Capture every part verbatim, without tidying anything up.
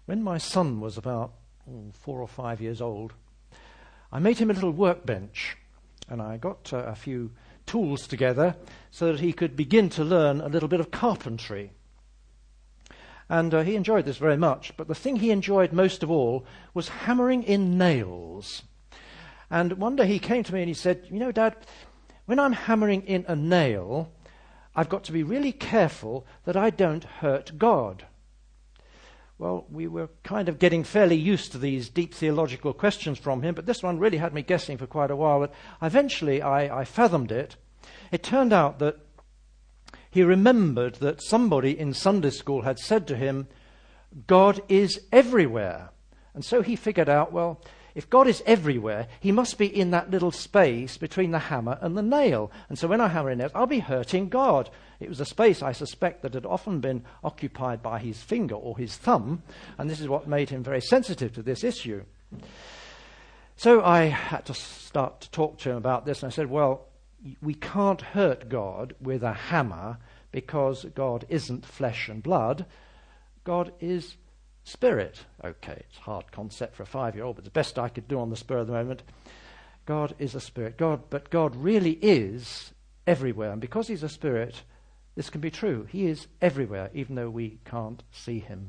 When my son was about oh, four or five years old, I made him a little workbench, and I got uh, a few tools together so that he could begin to learn a little bit of carpentry. And uh, he enjoyed this very much, but the thing he enjoyed most of all was hammering in nails. And one day he came to me and he said, "You know, Dad, when I'm hammering in a nail, I've got to be really careful that I don't hurt God." Well, we were kind of getting fairly used to these deep theological questions from him, but this one really had me guessing for quite a while. But eventually I, I fathomed it. It turned out that he remembered that somebody in Sunday school had said to him, "God is everywhere." And so he figured out, well, if God is everywhere, he must be in that little space between the hammer and the nail. And so when I hammer in it, I'll be hurting God. It was a space, I suspect, that had often been occupied by his finger or his thumb, and this is what made him very sensitive to this issue. So I had to start to talk to him about this, and I said, well, we can't hurt God with a hammer because God isn't flesh and blood. God is spirit. Okay, it's a hard concept for a five-year-old, but the best I could do on the spur of the moment. God is a spirit. God, but God really is everywhere. And because he's a spirit, this can be true. He is everywhere, even though we can't see him.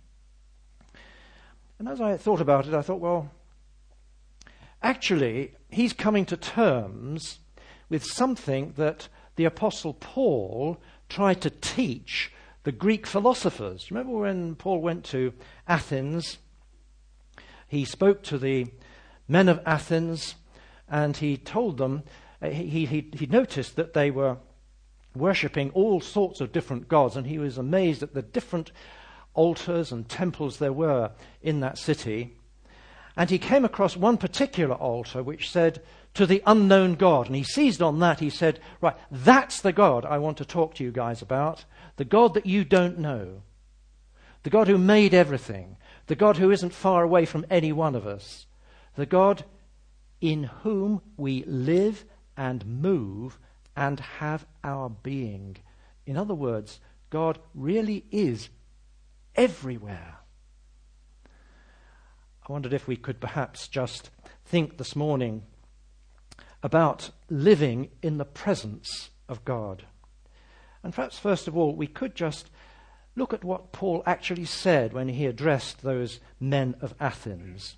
And as I thought about it, I thought, well, actually, he's coming to terms with something that the Apostle Paul tried to teach the Greek philosophers. Remember when Paul went to Athens, he spoke to the men of Athens, and he told them, uh, he, he, he noticed that they were worshipping all sorts of different gods, and he was amazed at the different altars and temples there were in that city. And he came across one particular altar which said, "To the unknown God." And he seized on that. He said, right, that's the God I want to talk to you guys about. The God that you don't know. The God who made everything. The God who isn't far away from any one of us. The God in whom we live and move and have our being. In other words, God really is everywhere. I wondered if we could perhaps just think this morning about living in the presence of God. And perhaps first of all, we could just look at what Paul actually said when he addressed those men of Athens.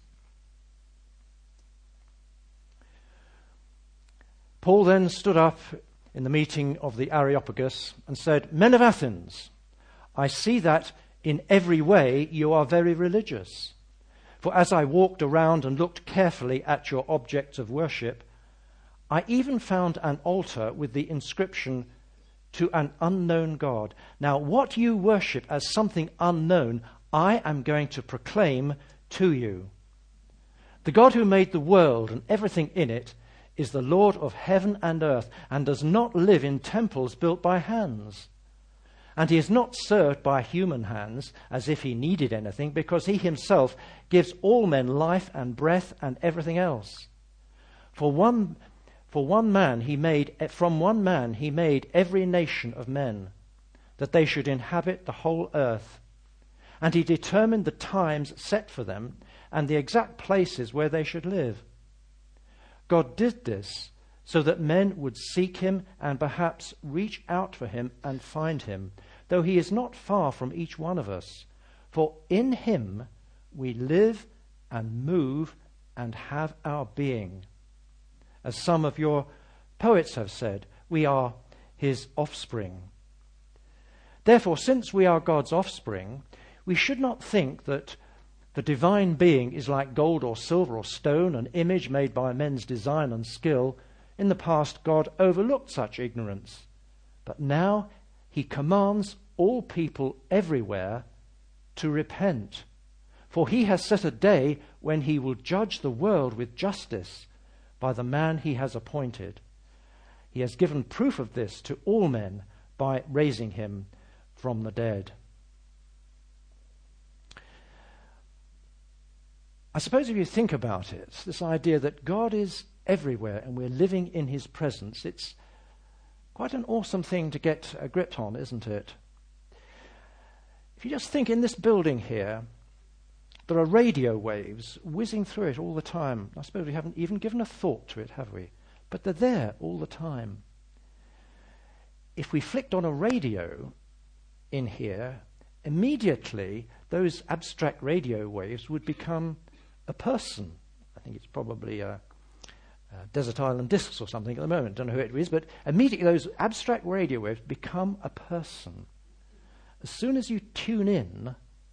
Paul then stood up in the meeting of the Areopagus and said, "Men of Athens, I see that in every way you are very religious. For as I walked around and looked carefully at your objects of worship, I even found an altar with the inscription, 'To an unknown God.' Now, what you worship as something unknown, I am going to proclaim to you. The God who made the world and everything in it is the Lord of heaven and earth, and does not live in temples built by hands. And he is not served by human hands as if he needed anything, because he himself gives all men life and breath and everything else. For one, for one man he made, from one man he made every nation of men, that they should inhabit the whole earth. And he determined the times set for them and the exact places where they should live. God did this so that men would seek him and perhaps reach out for him and find him, though he is not far from each one of us. For in him we live and move and have our being. As some of your poets have said, we are his offspring. Therefore, since we are God's offspring, we should not think that the divine being is like gold or silver or stone, an image made by men's design and skill. In the past, God overlooked such ignorance. But now he commands all people everywhere to repent. For he has set a day when he will judge the world with justice by the man he has appointed. He has given proof of this to all men by raising him from the dead. I suppose if you think about it, this idea that God is everywhere and we're living in his presence, it's quite an awesome thing to get a grip on, isn't it? If you just think in this building here, There are radio waves whizzing through it all the time. I suppose we haven't even given a thought to it, have we? But they're there all the time. If we flicked on a radio in here, immediately those abstract radio waves would become a person. I think it's probably a, a Desert Island Discs or something at the moment. Don't know who it is, but immediately those abstract radio waves become a person. As soon as you tune in,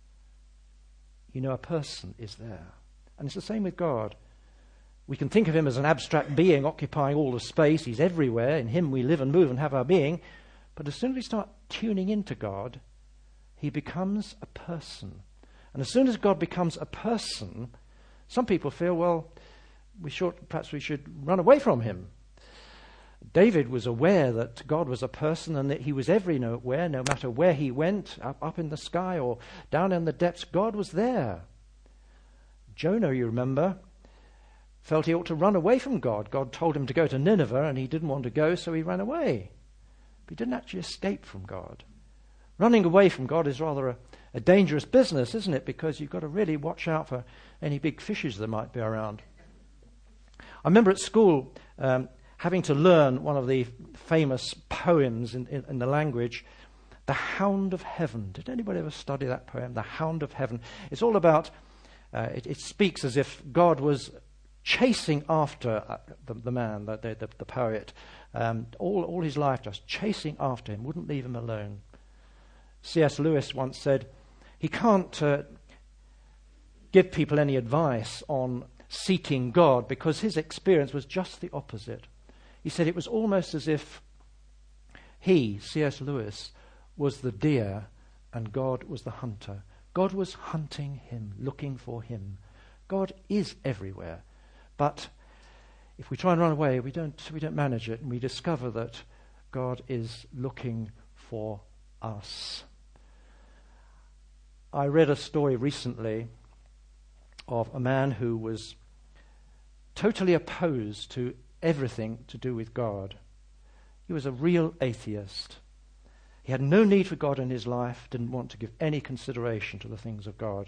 you know a person is there. And it's the same with God. We can think of him as an abstract being occupying all the space. He's everywhere. In him we live and move and have our being. But as soon as we start tuning into God, he becomes a person. And as soon as God becomes a person, some people feel, well, we should, perhaps we should run away from him. David was aware that God was a person and that he was everywhere, no matter where he went, up, up in the sky or down in the depths, God was there. Jonah, you remember, felt he ought to run away from God. God told him to go to Nineveh and he didn't want to go, so he ran away. But he didn't actually escape from God. Running away from God is rather a, a dangerous business, isn't it? Because you've got to really watch out for any big fishes that might be around. I remember at school um, having to learn one of the famous poems in, in, in the language, The Hound of Heaven. Did anybody ever study that poem, The Hound of Heaven? It's all about, uh, it, it speaks as if God was chasing after uh, the, the man, the, the, the poet, um, all, all his life, just chasing after him, wouldn't leave him alone. C S Lewis once said, he can't uh, give people any advice on seeking God because his experience was just the opposite. He said it was almost as if he, C S Lewis, was the deer and God was the hunter. God was hunting him, looking for him. God is everywhere. But if we try and run away, we don't, we don't manage it, and we discover that God is looking for us. I read a story recently of a man who was totally opposed to everything to do with God. He was a real atheist. He had no need for God in his life, didn't want to give any consideration to the things of God.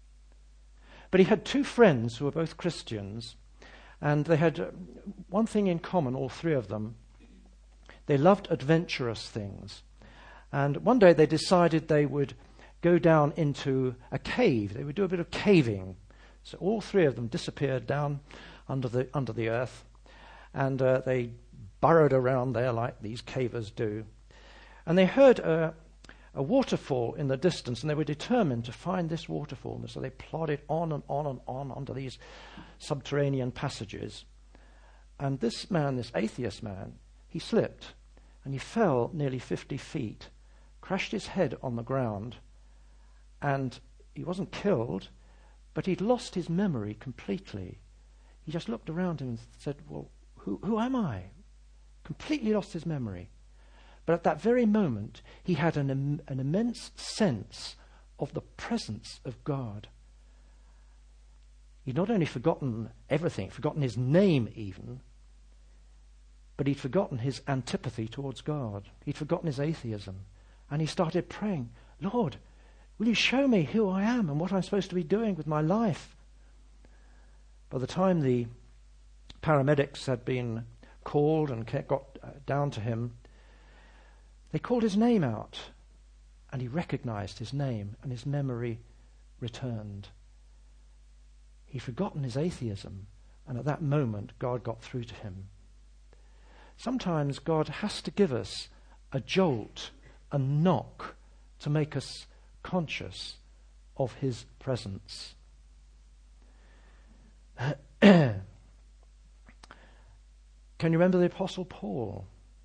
But he had two friends who were both Christians, and they had uh, one thing in common, all three of them. They loved adventurous things. And one day they decided they would go down into a cave. They would do a bit of caving. So all three of them disappeared down under the under the earth, and uh, they burrowed around there like these cavers do. And they heard a, a waterfall in the distance, and they were determined to find this waterfall. And so they plodded on and on and on under these subterranean passages. And this man, this atheist man, he slipped, and he fell nearly fifty feet, crashed his head on the ground, and he wasn't killed, but he'd lost his memory completely. He just looked around him and said, well, who, who am I? Completely lost his memory. But at that very moment, he had an, im- an immense sense of the presence of God. He'd not only forgotten everything, forgotten his name even, but he'd forgotten his antipathy towards God. He'd forgotten his atheism. And he started praying, Lord, will you show me who I am and what I'm supposed to be doing with my life? By the time the paramedics had been called and got uh, down to him, they called his name out, and he recognized his name, and his memory returned. He'd forgotten his atheism, and at that moment, God got through to him. Sometimes God has to give us a jolt, a knock, to make us conscious of his presence. Can you remember the Apostle Paul?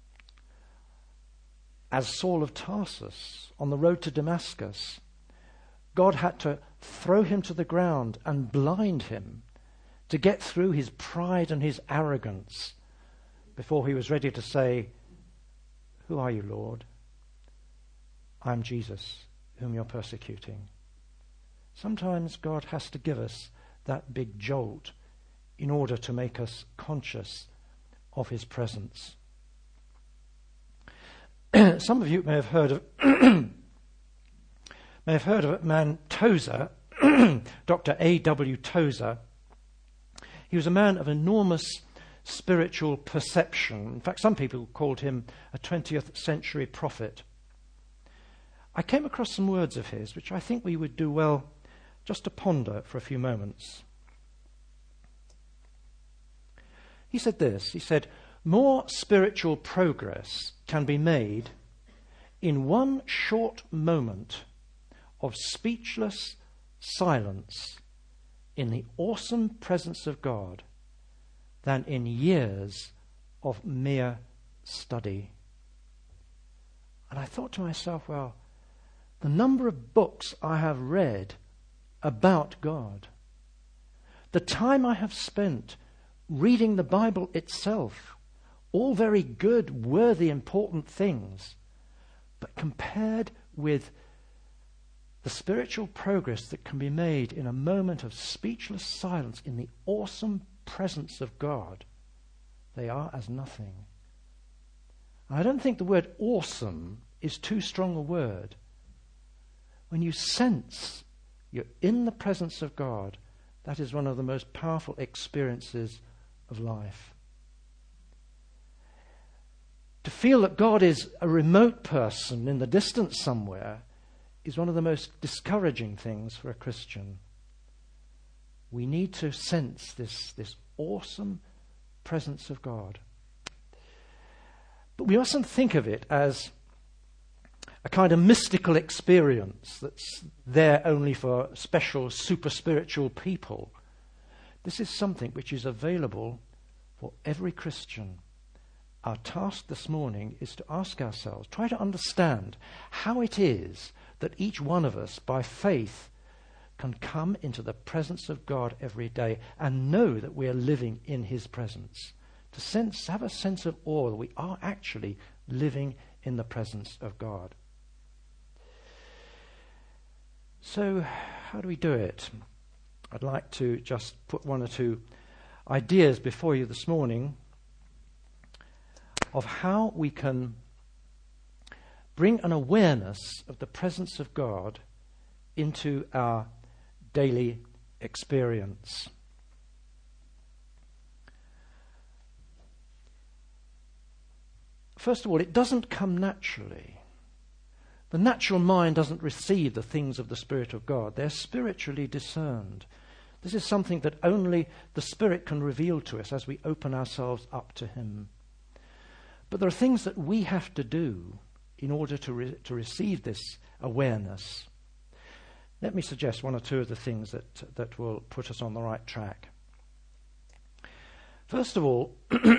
As Saul of Tarsus, on the road to Damascus, God had to throw him to the ground and blind him to get through his pride and his arrogance before he was ready to say, who are you, Lord? I'm Jesus, whom you're persecuting. Sometimes God has to give us that big jolt in order to make us conscious of his presence. Some of you may have heard of may have heard of a man Tozer. Doctor A W Tozer. He was a man of enormous spiritual perception. In fact, some people called him a twentieth century prophet. I came across some words of his which I think we would do well just to ponder for a few moments. He said this, he said, "More spiritual progress can be made in one short moment of speechless silence in the awesome presence of God than in years of mere study." And I thought to myself, well, the number of books I have read about God, the time I have spent reading the Bible itself, all very good, worthy, important things, but compared with the spiritual progress that can be made in a moment of speechless silence in the awesome presence of God, they are as nothing. I don't think the word awesome is too strong a word. When you sense you're in the presence of God, that is one of the most powerful experiences of life. To feel that God is a remote person in the distance somewhere is one of the most discouraging things for a Christian. We need to sense this, this awesome presence of God. But we mustn't think of it as a kind of mystical experience that's there only for special super spiritual people. This is something which is available for every Christian. Our task this morning is to ask ourselves, try to understand how it is that each one of us, by faith, can come into the presence of God every day and know that we are living in his presence. To sense, have a sense of awe that we are actually living in the presence of God. So, how do we do it? I'd like to just put one or two ideas before you this morning of how we can bring an awareness of the presence of God into our daily experience. First of all, it doesn't come naturally. The natural mind doesn't receive the things of the Spirit of God. They're spiritually discerned. This is something that only the Spirit can reveal to us as we open ourselves up to him. But there are things that we have to do in order to, re- to receive this awareness. Let me suggest one or two of the things that, that will put us on the right track. First of all,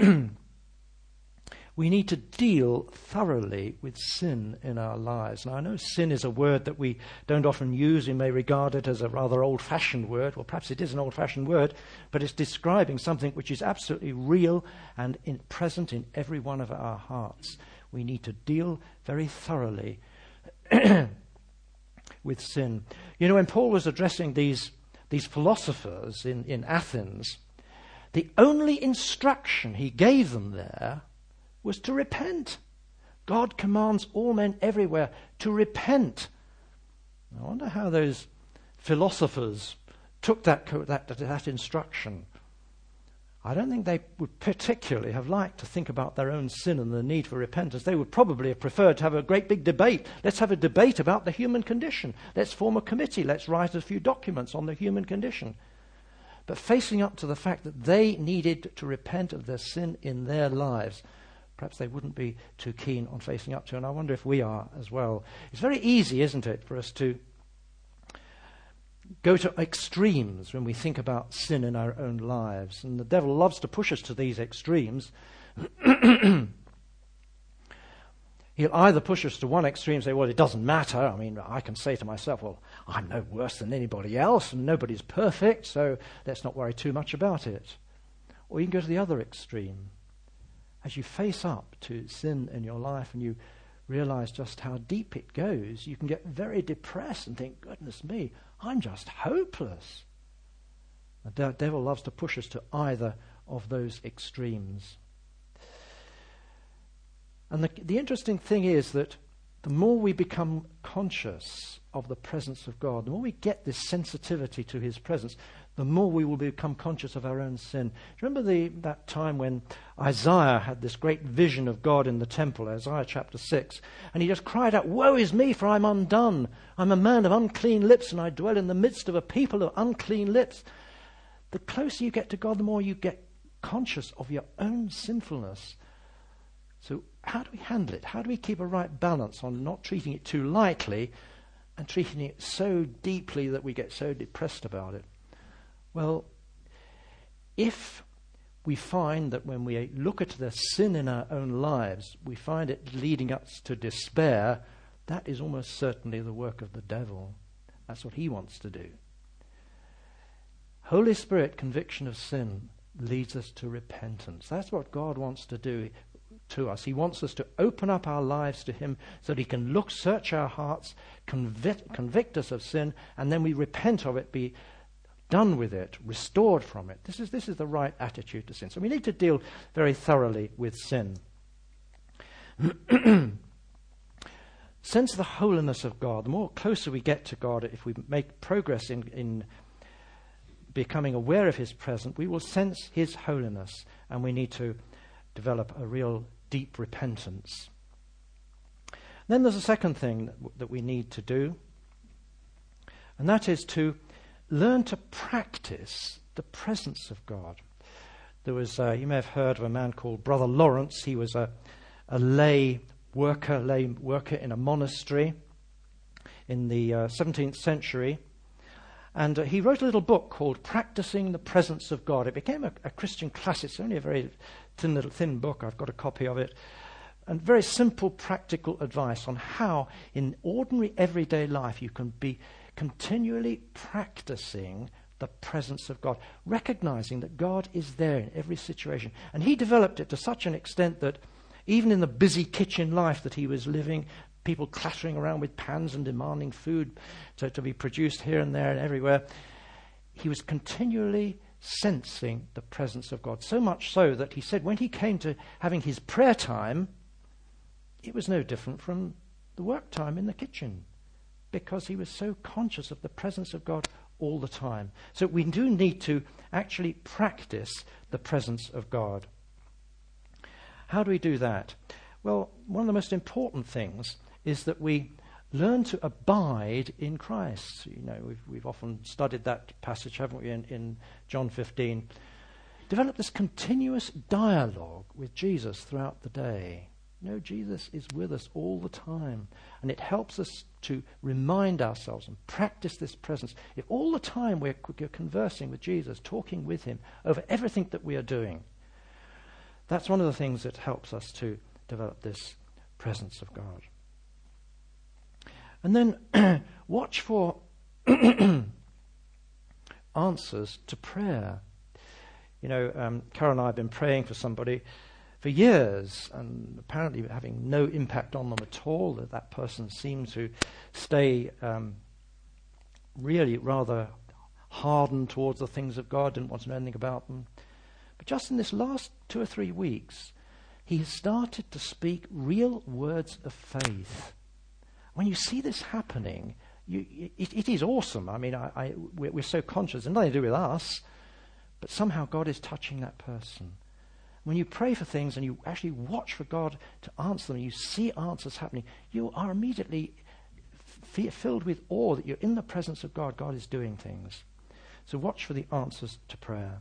we need to deal thoroughly with sin in our lives. Now, I know sin is a word that we don't often use. We may regard it as a rather old-fashioned word. Well, perhaps it is an old-fashioned word, but it's describing something which is absolutely real and in, present in every one of our hearts. We need to deal very thoroughly with sin. You know, when Paul was addressing these, these philosophers in, in Athens, the only instruction he gave them there was to repent. God commands all men everywhere to repent. I wonder how those philosophers took that, that, that instruction. I don't think they would particularly have liked to think about their own sin and the need for repentance. They would probably have preferred to have a great big debate. Let's have a debate about the human condition. Let's form a committee. Let's write a few documents on the human condition. But facing up to the fact that they needed to repent of their sin in their lives, perhaps they wouldn't be too keen on facing up to, and I wonder if we are as well. It's very easy, isn't it, for us to go to extremes when we think about sin in our own lives. And the devil loves to push us to these extremes. He'll either push us to one extreme and say, well, it doesn't matter. I mean, I can say to myself, well, I'm no worse than anybody else, and nobody's perfect, so let's not worry too much about it. Or you can go to the other extreme. As you face up to sin in your life and you realize just how deep it goes, you can get very depressed and think, goodness me, I'm just hopeless. The devil loves to push us to either of those extremes. And the, the interesting thing is that the more we become conscious of the presence of God, the more we get this sensitivity to his presence, the more we will become conscious of our own sin. Do you remember the, that time when Isaiah had this great vision of God in the temple, Isaiah chapter six, and he just cried out, "Woe is me, for I'm undone. I'm a man of unclean lips, and I dwell in the midst of a people of unclean lips." The closer you get to God, the more you get conscious of your own sinfulness. So how do we handle it? How do we keep a right balance on not treating it too lightly and treating it so deeply that we get so depressed about it? Well, if we find that when we look at the sin in our own lives, we find it leading us to despair, that is almost certainly the work of the devil. That's what he wants to do. Holy Spirit conviction of sin leads us to repentance. That's what God wants to do to us. He wants us to open up our lives to him so that he can look, search our hearts, convict, convict us of sin, and then we repent of it, be done with it, restored from it. This is, this is the right attitude to sin. So we need to deal very thoroughly with sin. Sense the holiness of God. The more closer we get to God, if we make progress in, in becoming aware of his presence, we will sense his holiness, and we need to develop a real deep repentance. Then there's a second thing that, w- that we need to do, and that is to learn to practice the presence of God. There was, uh, you may have heard of a man called Brother Lawrence. He was a, a lay worker, lay worker in a monastery in the uh, seventeenth century. And uh, he wrote a little book called Practicing the Presence of God. It became a, a Christian classic. It's only a very thin little thin book. I've got a copy of it. And very simple, practical advice on how, in ordinary, everyday life, you can be continually practicing the presence of God, recognizing that God is there in every situation. And he developed it to such an extent that even in the busy kitchen life that he was living, people clattering around with pans and demanding food to, to be produced here and there and everywhere, he was continually sensing the presence of God. So much so that he said when he came to having his prayer time, it was no different from the work time in the kitchen, because he was so conscious of the presence of God all the time. So we do need to actually practice the presence of God. How do we do that? Well, one of the most important things is that we learn to abide in Christ. You know, we've, we've often studied that passage, haven't we, in, in John fifteen. Develop this continuous dialogue with Jesus throughout the day. You know, Jesus is with us all the time, and it helps us to remind ourselves and practice this presence. If all the time we're, we're conversing with Jesus, talking with him over everything that we are doing, that's one of the things that helps us to develop this presence of God. And then watch for answers to prayer. You know, um, Karen and I have been praying for somebody for years, and apparently having no impact on them at all. That that person seemed to stay um, really rather hardened towards the things of God, didn't want to know anything about them. But just in this last two or three weeks, he has started to speak real words of faith. When you see this happening, you, it, it is awesome. I mean, I, I, we're, we're so conscious, and nothing to do with us, but somehow God is touching that person. When you pray for things and you actually watch for God to answer them, you see answers happening, you are immediately f- filled with awe that you're in the presence of God. God is doing things. So watch for the answers to prayer.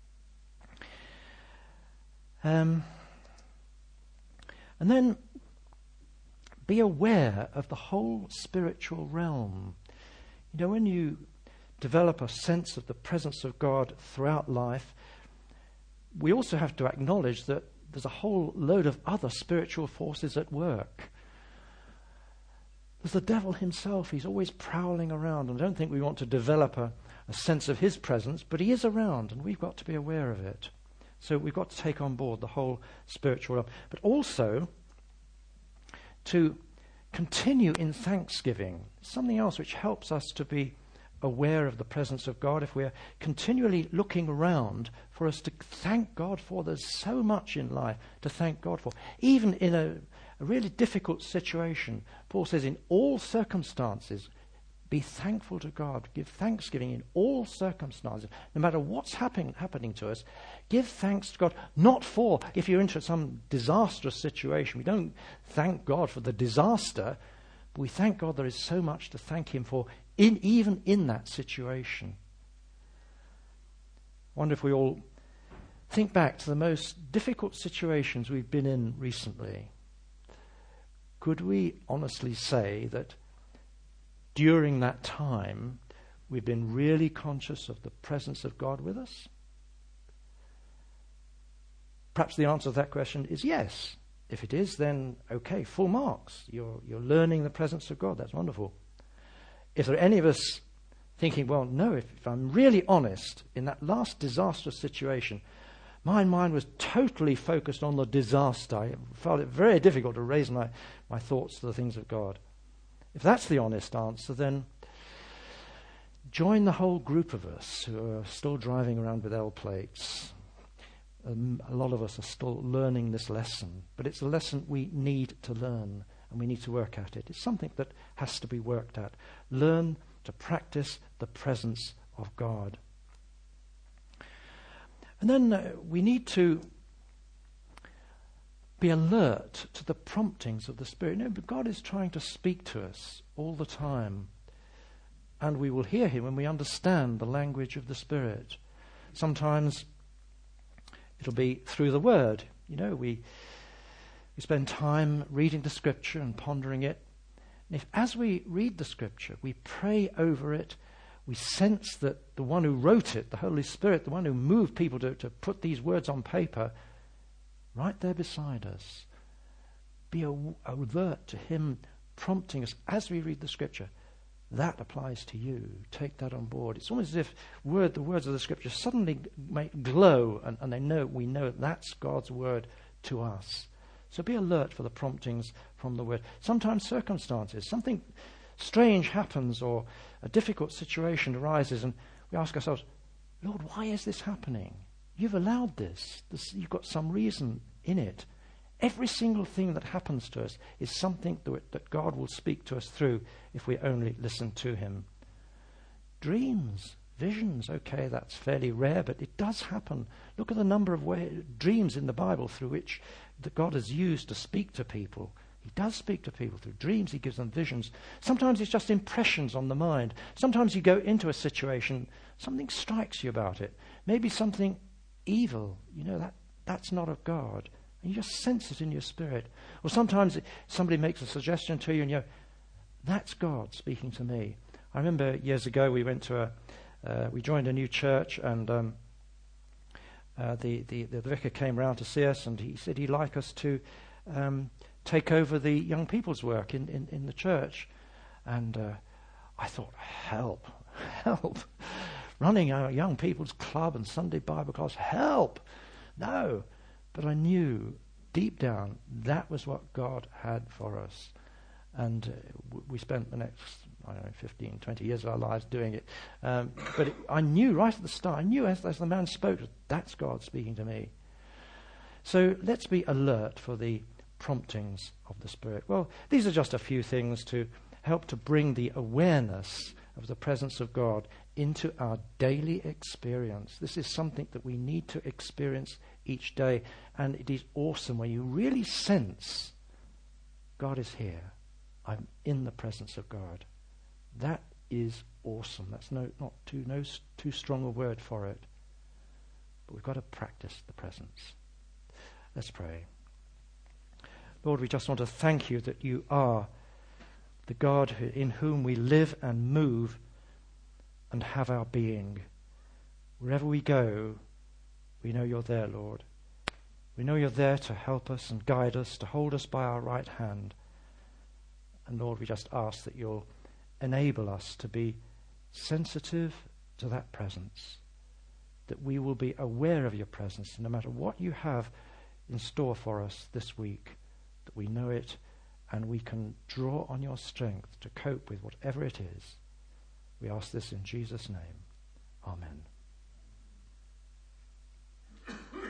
Um, and then be aware of the whole spiritual realm. You know, when you develop a sense of the presence of God throughout life, we also have to acknowledge that there's a whole load of other spiritual forces at work. There's the devil himself. He's always prowling around. And I don't think we want to develop a, a sense of his presence, but he is around, and we've got to be aware of it. So we've got to take on board the whole spiritual realm. But also to continue in thanksgiving. Something else which helps us to be aware of the presence of God. If we're continually looking around for us to thank God for, there's so much in life to thank God for. Even in a, a really difficult situation, Paul says, in all circumstances, Be thankful to God. Give thanksgiving in all circumstances. No matter what's happen, happening to us, give thanks to God. Not for, if you're into some disastrous situation, we don't thank God for the disaster, but we thank God there is so much to thank him for, in even in that situation. I wonder if we all think back to the most difficult situations we've been in recently. Could we honestly say that during that time we've been really conscious of the presence of God with us? Perhaps the answer to that question is yes. If it is, then okay, full marks. You're, you're learning the presence of God. That's wonderful. If there are any of us thinking, well, no, if, if I'm really honest, in that last disastrous situation, my mind was totally focused on the disaster. I found it very difficult to raise my, my thoughts to the things of God. If that's the honest answer, then join the whole group of us who are still driving around with L plates. Um, a lot of us are still learning this lesson, but it's a lesson we need to learn, and we need to work at it. It's something that has to be worked at. Learn to practice the presence of God. And then uh, we need to be alert to the promptings of the Spirit. You know, but God is trying to speak to us all the time, and we will hear him when we understand the language of the Spirit. Sometimes it'll be through the Word. You know, we we spend time reading the Scripture and pondering it. And if as we read the Scripture, we pray over it, we sense that the one who wrote it, the Holy Spirit, the one who moved people to, to put these words on paper, right there beside us, be alert to him prompting us as we read the Scripture. That applies to you. Take that on board. It's almost as if word, the words of the Scripture suddenly make glow, and, and they know we know that's God's word to us. So be alert for the promptings from the Word. Sometimes circumstances, something strange happens, or a difficult situation arises, and we ask ourselves, Lord, why is this happening? You've allowed this. this. You've got some reason in it. Every single thing that happens to us is something that, that God will speak to us through if we only listen to him. Dreams, visions, okay, that's fairly rare, but it does happen. Look at the number of way, dreams in the Bible through which that God has used to speak to people. He does speak to people through dreams. He gives them visions. Sometimes it's just impressions on the mind. Sometimes you go into a situation, something strikes you about it. Maybe something evil. You know, that that's not of God. And you just sense it in your spirit. Or sometimes somebody makes a suggestion to you and you go, that's God speaking to me. I remember years ago we went to a, uh, we joined a new church, and um, uh, the, the, the vicar came round to see us, and he said he'd like us to um, take over the young people's work in, in, in the church. And uh, I thought, help, help. Running a young people's club and Sunday Bible class, help. No. But I knew deep down that was what God had for us. And uh, w- we spent the next, I don't know, fifteen, twenty years of our lives doing it. Um, but it, I knew right at the start, I knew as, as the man spoke, that's God speaking to me. So let's be alert for the promptings of the Spirit. Well, these are just a few things to help to bring the awareness of the presence of God into our daily experience. This is something that we need to experience each day, and it is awesome when you really sense God is here. I'm in the presence of God. That is awesome. That's no not too no too strong a word for it, but we've got to practice the presence. Let's pray. Lord, we just want to thank you that you are the God who, in whom we live and move and have our being. Wherever we go, we know you're there, Lord. We know you're there to help us and guide us, to hold us by our right hand. And Lord, we just ask that you'll enable us to be sensitive to that presence, that we will be aware of your presence, no matter what you have in store for us this week, that we know it and we can draw on your strength to cope with whatever it is. We ask this in Jesus' name. Amen.